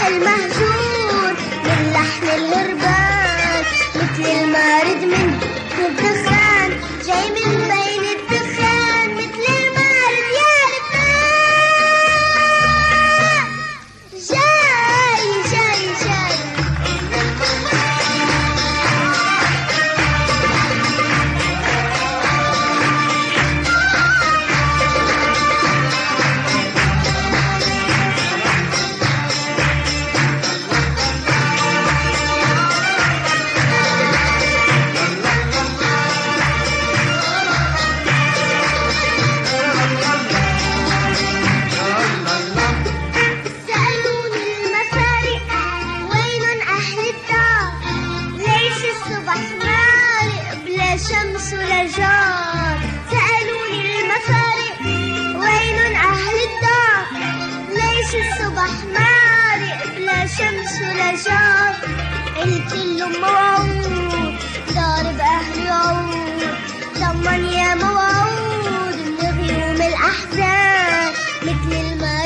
المهجور من لحن الهربان، مثل المارد من الدخان جاي من بين الدخان، مثل المارد يا لبنان جاي جاي جاي. شمس ولا جار، سألوني المفارق وين أهل الدار، ليش الصبح مارق بلا شمس ولا جار، قلت له موعود ضارب أهلي عود، ضمن يا موعود من غيوم الأحزان مثل الماء